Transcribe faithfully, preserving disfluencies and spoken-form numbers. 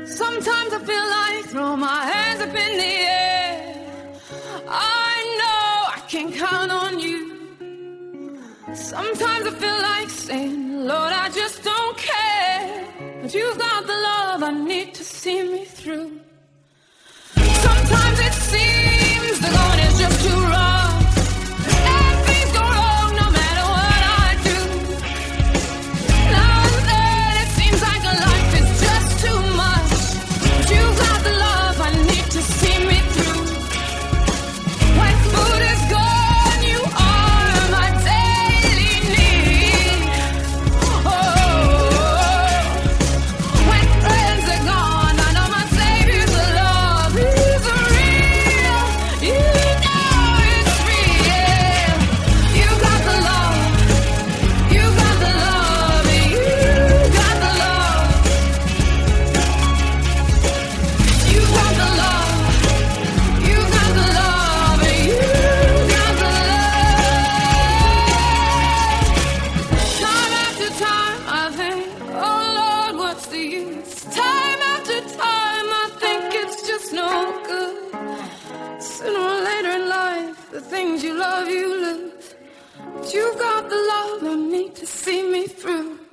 Sometimes I feel like throw my hands up in the air. I know I can count on you. Sometimes I feel like saying, Lord, I just don't care. But you've got the love I need to see me through. Sometimes it seems the going is just too rough. And things go wrong no matter what I do. Now and then it seems like a life is just too much. But you've got the love I need to see me through. When food is gone, you are my daily need. Oh, when friends are gone, I know my Savior's love is real. You know it's real. You got the love. You got the love. You got the love. You got the love. You got the love. You got the love. Time after time I think, oh Lord, what's the use? Time after time I think it's just no good. Sooner or later in life, the things you love you lose. But you got the love I need to see me through.